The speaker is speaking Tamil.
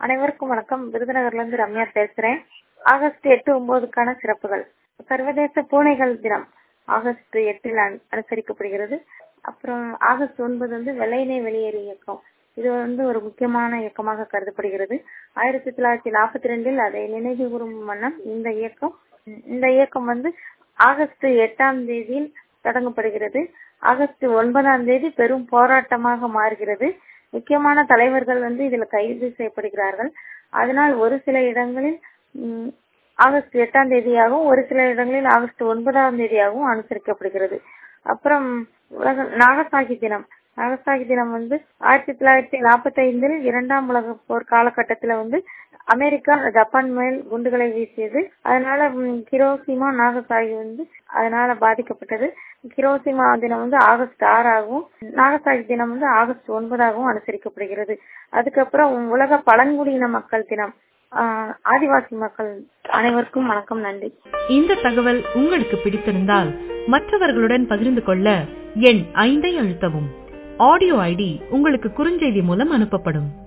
அனைவருக்கும் வணக்கம். விருதுநகர்ல இருந்து ரம்யா பேசுறேன். ஆகஸ்ட் 8, 9க்கான சிறப்புகள். சர்வதேச பூனைகள் தினம் ஆகஸ்ட் 8 அனுசரிக்கப்படுகிறது. அப்புறம் ஆகஸ்ட் 9 வந்து வெள்ளையனே வெளியேறு இயக்கம். இது வந்து ஒரு முக்கியமான இயக்கமாக கருதப்படுகிறது. 1942 அதை நினைவு கூறும் வண்ணம் இந்த இயக்கம் வந்து ஆகஸ்ட் 8 தொடங்கப்படுகிறது. ஆகஸ்ட் 9 பெரும் போராட்டமாக மாறுகிறது. முக்கியமான தலைவர்கள் வந்து இதுல கைது செய்யப்படுகிறார்கள். அதனால் ஒரு சில இடங்களில் ஆகஸ்ட் 8 ஒரு சில இடங்களில் ஆகஸ்ட் 9 அனுசரிக்கப்படுகிறது. அப்புறம் உலக நாகசாகி தினம். நாகசாகி தினம் வந்து 1945 2ஆம் உலக போர் காலகட்டத்தில் வந்து அமெரிக்கா ஜப்பான் மேல் குண்டுகளை வீசியது. அதனால ஹிரோஷிமா நாகசாகி வந்து அதனால பாதிக்கப்பட்டது. ஹிரோஷிமா தினம் வந்து ஆகஸ்ட் 6 நாகசாகி தினம் வந்து ஆகஸ்ட் 9 அனுசரிக்கப்படுகிறது. அதுக்கப்புறம் உலக பழங்குடியின மக்கள் தினம். ஆதிவாசி மக்கள் அனைவருக்கும் வணக்கம், நன்றி. இந்த தகவல் உங்களுக்கு பிடித்திருந்தால் மற்றவர்களுடன் பகிர்ந்து கொள்ள எண் 5 அழுத்தவும். ஆடியோ ஐடி உங்களுக்கு குறுஞ்செய்தி மூலம் அனுப்பப்படும்.